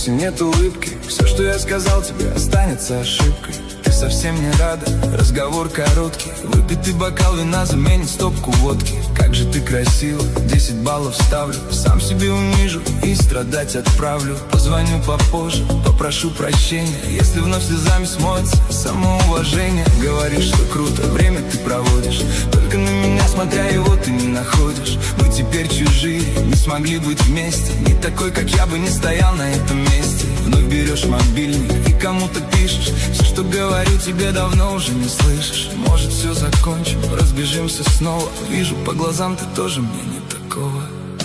голосе нет улыбки. Все, что я сказал тебе, останется ошибкой. Ты совсем не рада, разговор короткий. Выпитый бокал вина заменит стопку водки. Как же ты красива, 10 баллов ставлю. Сам себе унижу и страдать отправлю. Позвоню попозже, попрошу прощения, если вновь слезами смоется самоуважение. Говоришь, что круто, время ты проводишь, только на меня смотря его ты не находишь. Мы теперь чужие, не смогли быть вместе. Не такой, как я бы не стоял на этом месте. Вновь берешь мобильник и кому-то пишешь. Все, что говорю, тебе давно уже не слышишь. Может, все закончим, разбежимся снова. Вижу по глазам, ты тоже мне не такого.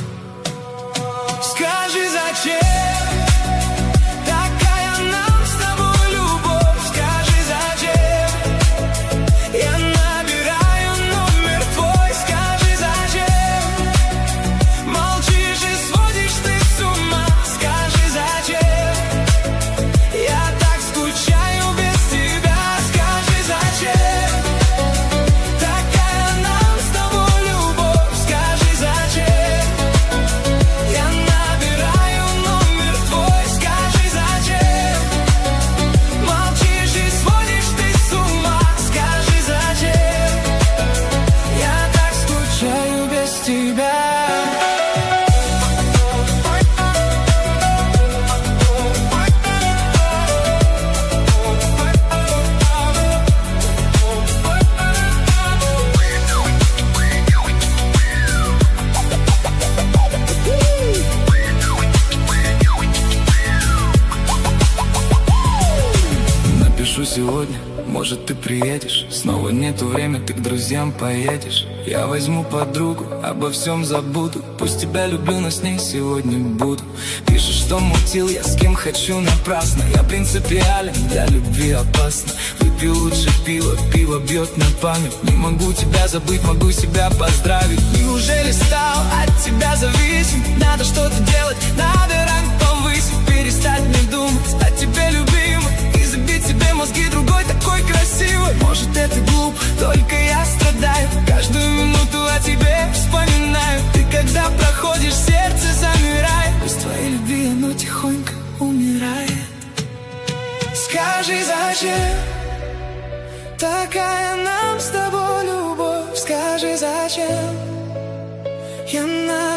Скажи, зачем такая нам с тобой любовь? Скажи, зачем я набираю номер твой? Скажи, зачем молчишь и сводишь ты с ума? Скажи, зачем я так скучаю без тебя? Скажи, зачем такая нам с тобой любовь? Скажи, зачем я набираю номер твой? Скажи, зачем молчишь и сводишь ты с ума? Скажи, зачем я так скучаю без тебя? Напишу сегодня, может ты приедешь. Снова нету времени, ты к друзьям поедешь. Я возьму подругу, обо всем забуду. Пусть тебя люблю, но с ней сегодня буду. Пишешь, что мутил я с кем хочу напрасно. Я принципиален, для любви опасно. Выпью лучше пиво, пиво бьет на память. Не могу тебя забыть, могу себя поздравить. Неужели стал от тебя зависим? Надо что-то делать, надо ранг повысить. Перестать мне думать о тебе, любимый, и забить себе мозги другой такой красивой. Может, это глупо, только я страдаю. Каждую минуту о тебе вспоминаю. Ты когда проходишь, сердце замирает. Без твоей любви оно тихонько умирает. Скажи, зачем такая нам с тобой любовь? Скажи, зачем я